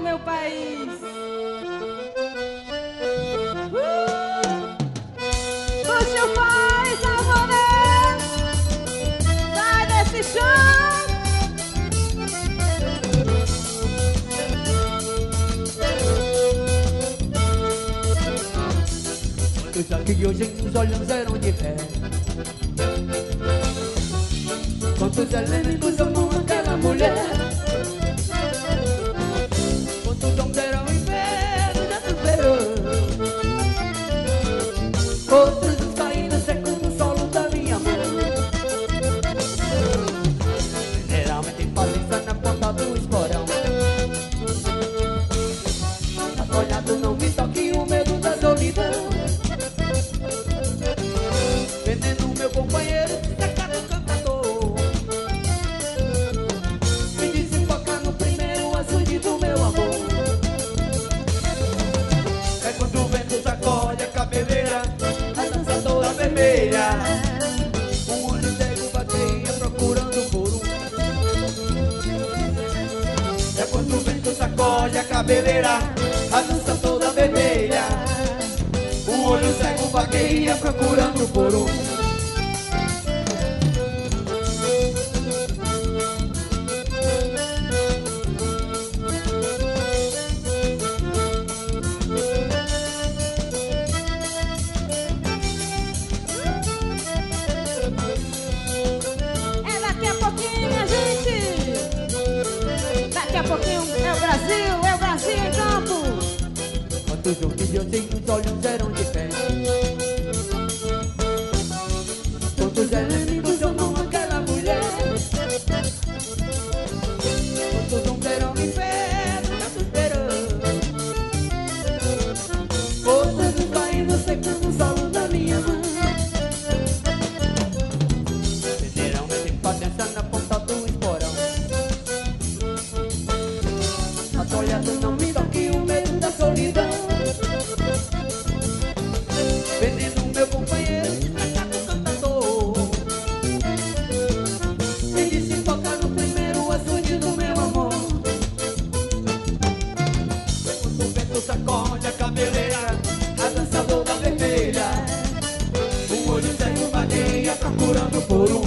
meu país. Puxa o pai, Salvador, sai desse chão. Quantos aqui hoje os olhos eram de fé? Quantos helênicos amam aquela mulher? Quantos homens eram inferno já superou? Outros caíram secos no solo da minha mão. Generalmente fazem na ponta do esporão. Mas olhado não me toque o medo da solidão. Vendendo meu companheiro, sacado cantador. Me desembocar no primeiro açude do meu amor. É quando o vento sacode a cabeleira, a dança toda vermelha. Um olho cego vagueia procurando por um. É quando o vento sacode a cabeleira, a dança toda vermelha. O olho cego vagueia procurando por um. É daqui a pouquinho, minha gente. Daqui a pouquinho é o Brasil em campo. Quantos homens eu sei os olhos eram de fé? Quantos inimigos amam aquela mulher? Quantos homens eram inferno já superou? Outros caindo secando o solo da minha mão. Generalmente patença na ponta do esporão. Mas olhando não me toque o medo da solidão. Vendendo meu companheiro, sacado cantador. Me desembocar no primeiro açude do meu amor. Quando o vento sacode a cabeleira, a dança toda vermelha. O olho cego vagueia procurando por um.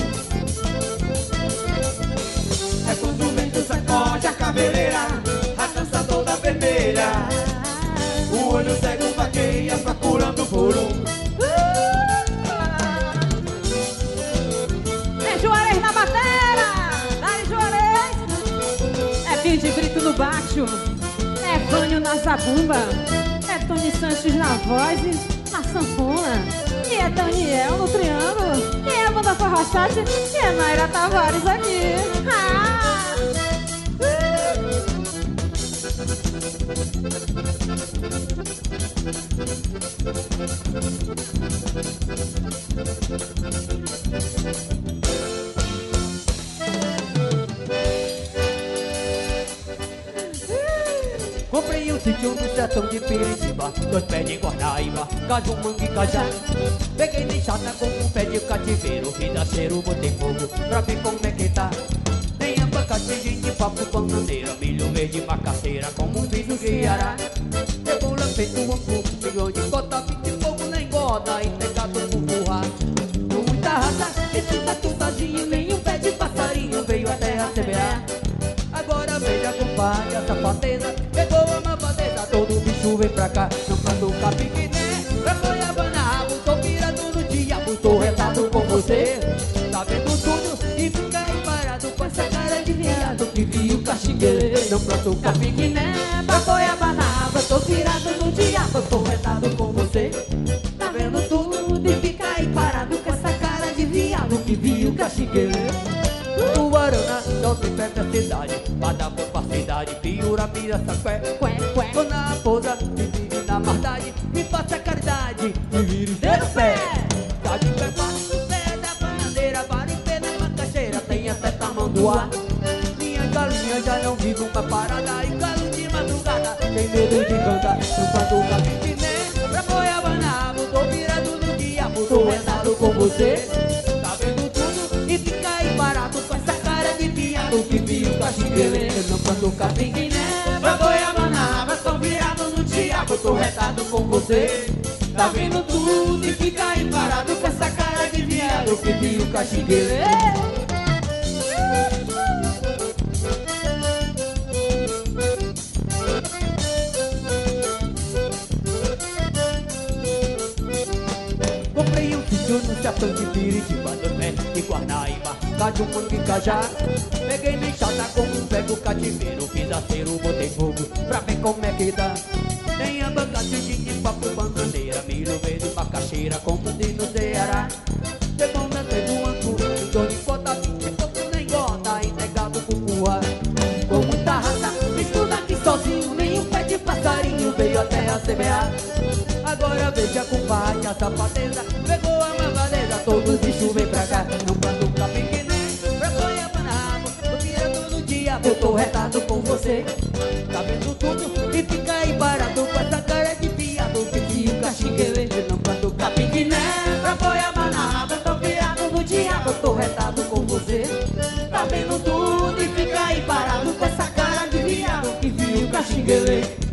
É quando o vento sacode a cabeleira, a dança toda vermelha. O olho cego vagueia procurando por um. É Juarez na batera. Dai, Juarez. É Pio de Brito no baixo. É Vânio na zabumba. É Tony Sanches na voz e na sanfona. E é Daniel no triângulo. E é a banda Forrochate. E é Naira Tavares aqui. Comprei um sítio no sertão de Piritiba, 2 pés de guardaíba, caju, manga e cajá. Peguei de chata com um pé de cativeiro, vidaceiro, botei fogo pra ver como é que tá. Tem abacate, gente, papo, bananeira, milho verde, macaxeira, como um filho de Iará. Cebola, feito, angu, milhão de cota, 20 fogo na engorda e tem gato por burra. Com muita raça, esse batuzazinho, nenhum pé de passarinho veio até a CBA. Agora veja, compadre, a safadeza pegou a malvadeza, todo bicho vem pra cá, não plantou capiquiné, pra Goiabana, tô virado no diabo, tô retado com você. Tá vendo tudo e fica aí parado com essa cara de viado que viu caxinguele, não plantou capiquiné, pra Goiabana, tô virado no diabo, tô retado com você. Tá vendo tudo e fica aí parado com essa cara de viado que viu caxinguele. Tuarana, não tem fé pra cidade, Badabó pra cidade, Piura, Mira, Saqué, Dona Raposa, me vive na maldade, me faça caridade, me vire no pé. Tá de pé, passo, pé da bandeira, vara em pé da macaxeira, tem até tamanduá. Minha galinha já não vive uma parada, e galo de madrugada, tem medo de cantar, não quando capiquiné, pra Goiabana, tô virado no diabo, tô retado com você. Tá vendo tudo e fica aí parado com essa cara de viado que viu caxinguele, não plantou capiquiné, pra Goiabana. tô retado com você. Tá vendo tudo e fica aí parado com essa cara de viado que viu o caxingueiro. Comprei um sítio no sertão de Piritiba, 2 metros de Guarnaíba, Caju, Manga e Cajá. Peguei na enxada como pego cativeiro, fiz acero, botei fogo pra ver como é que dá. Tem a bagagem de papo, bananeira, milho verde, macaxeira, como diz no Ceará. Chegou na teve um angu, em torno de cota, 20 pouco nem gota, entregado pro voar. Com muita raça, estuda aqui sozinho, nem um pé de passarinho veio até a semear. Agora veja, compadre, a safadeza pegou a malvadeza, todos os bichos vem pra cá. Não plantou capim que nem pra sonhar banabo, eu tiro todo dia, eu tô retado com você. Tá vendo tudo e fica aí parado com essa cara de viado que viu o caxinguele. Não plantou capim que nem pra boiaba na raba, eu tô virado no diabo, eu tô retado com você. Tá vendo tudo e fica aí parado com essa cara de viado que viu o caxinguele.